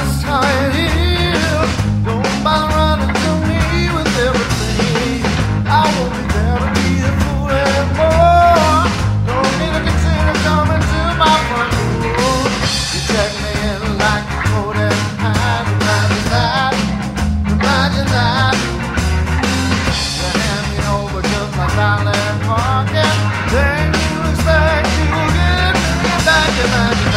that's how it is. Don't bother running to me with everything. I won't be there to be a fool anymore. Don't need to consider coming to my front door. You check me in like a coat and hat. Imagine that, imagine that. You hand me over just like Violet Parker. Then you expect you will get me back. Imagine